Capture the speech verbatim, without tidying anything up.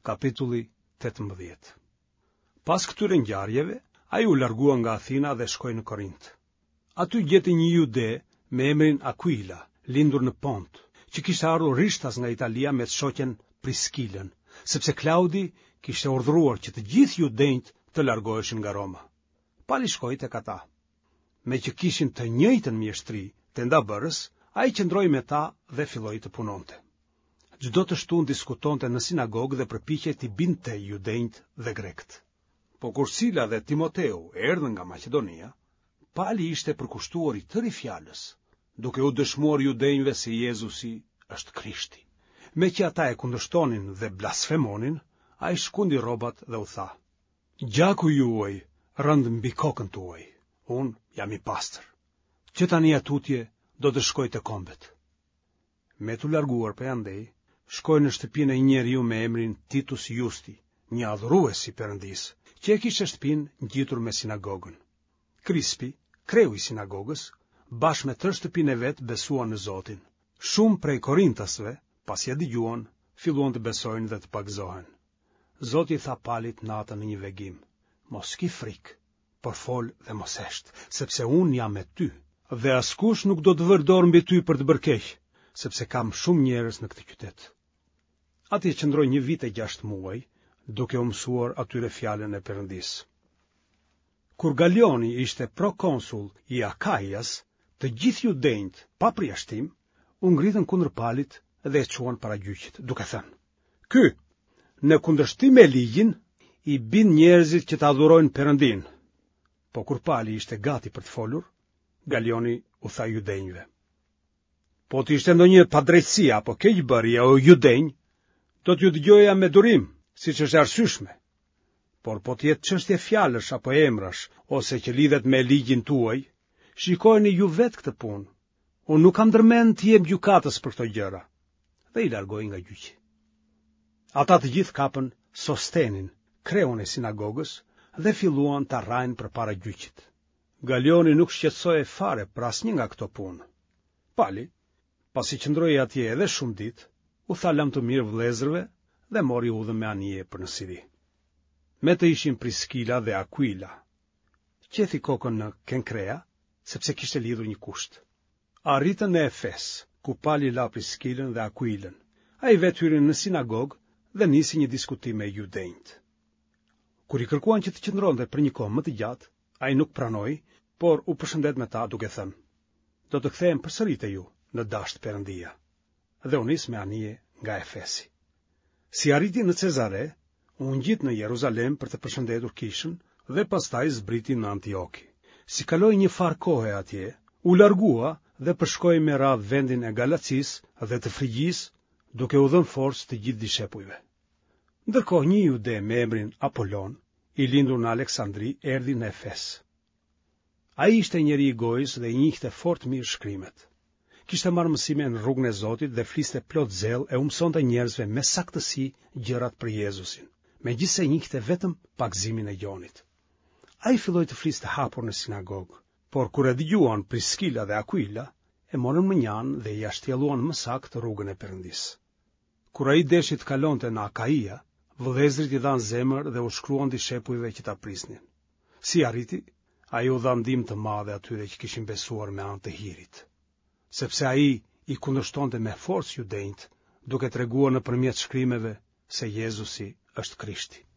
Kapitulli tetëmbëdhjetë. Pas këtyre ngjarjeve, ai u largua nga Athina dhe shkoi në Korint. Aty gjeti një jude me emrin Aquila, lindur në Pont, që kishte ardhur rishtas nga Italia me shoqen Priskilën, sepse Klaudi kishte urdhëruar që të gjithë judenjtë të largoheshin nga Roma. Pali shkoi tek ata. Me që kishin të njëjtën mjeshtri të ndabërës, ai qëndroi me ta dhe filloi të punonte. Çdo të shtunë diskutonte në sinagogë dhe përpiqej t'i binte judenjtë dhe grekët. Po kur Sila dhe Timoteu erdhën nga Maqedonia, Pali ishte përkushtuar i tërë i fjalës, duke u dëshmuar judenjve se Jezusi është Krishti. Me që ata e kundërshtonin dhe blasfemonin, ai shkundi rrobat dhe u tha: "Gjaku juaj rënd mbi kokën tuaj, unë jam i pastër, që tani atutje do të shkoj të kombet." Me t'u larguar për andej, shkoj në shtëpinë e një njeriu me emrin Titus Justi, një adhurues i Perëndis, që e kishte shtëpinë ngjitur me sinagogën. Krispi, kreu i sinagogës, bashkë me tërë shtëpinë e vet besuan në Zotin. Shumë prej korintasve, pasi e dëgjuan, filluan të besojnë dhe të pagëzohen. Zoti tha Palit natën në një vegim: "Mos ki frikë, por fol dhe mos esht, sepse unë jam me ty, dhe askush nuk do të vër dorë mbi ty për të bërë keq, sepse kam shumë njerëz në këtë qytet." Atje qëndroi një vit e gjashtë muaj, duke u mësuar atyre fjalën e Perëndis. Kur Galioni ishte prokonsul i Akaias, të gjithë judenjtë, pa përjashtim, u ngritën kundër Palit dhe e çuan para gjyqit, duke thënë: "Ky, në kundërshtim me ligjin, i bin njerëzit që të adhurojnë Perëndin." Po kur Pali ishte gati për të folur, Galioni u tha judenjve: "Po të ishte ndonjë padrejtësi apo keqbërje o judenj, do t'ju dëgjoja me durim, siç është arsyeshme. Por po të jetë çështje fjalësh apo emrash, ose që lidhet me ligjin tuaj, shikojeni ju vetë këtë punë. Unë nuk kam ndërmend të jem gjykatës për këto gjëra." Dhe i largoi nga gjyqi. Ata të gjithë kapën Sostenin, kreun e sinagogës, dhe filluan të rrajnë përpara gjyqit. Galioni nuk shqetësoi fare për asnjë nga këto punë. Pali, pasi qëndroi atje edhe shumë ditë, u tha lam të mirë vëllezërve dhe mori udhën me anije për në Siri. Me të ishin Priskila dhe Aquila. Qethi kokën në Kenkrea, sepse kishte lidhur një kusht. Arritën në Efes, ku Pali la Priskilën dhe Aquilën. Ai vetë hyri në sinagogë dhe nisi një diskutim me judenjtë. Kur i kërkuan që të qëndronte për një kohë më të gjatë, ai nuk pranoi, por u përshëndet me ta duke thënë: "Do të kthehem përsëri te ju në dashtë Perëndia." Dhe u nis me anije nga Efesi. Si arriti në Cezare, u ngjit në Jeruzalem për të përshëndetur kishën dhe pastaj zbriti në Antioki. Si kaloi një farë kohe atje, u largua dhe përshkoi me radhë vendin e Galacisë dhe të Frigjisë, duke u dhënë forcë të gjithë dishepujve. Ndërkohë një jude me emrin Apollon, i lindur në Aleksandri, erdhi në Efes. Ai ishte njeri i gojës dhe i njihte fort mirë shkrimet. Kishte marrë mësime në rrugën e Zotit dhe fliste plot zell e u mësonte njerëzve me saktësi gjërat për Jezusin, megjithse njihte vetëm pagëzimin e gjonit. Ai filloi të fliste hapur në sinagogë, por kur e dëgjuan Priskila dhe Aquila, e morën mënjan dhe i jashtjelluan më saktë rrugën e Perëndis. Kur ai deshi të kalonte në Akaia, vëllezërit i dhanë zemër dhe u shkruan dishepujve që ta prisnin. Si arriti, ai u dha ndihmë të madhe atyre që kishin besuar me anë të hirit, sepse ai i kundërshtonte me forcë judenjtë, duke treguar nëpërmjet shkrimeve se Jezusi është Krishti.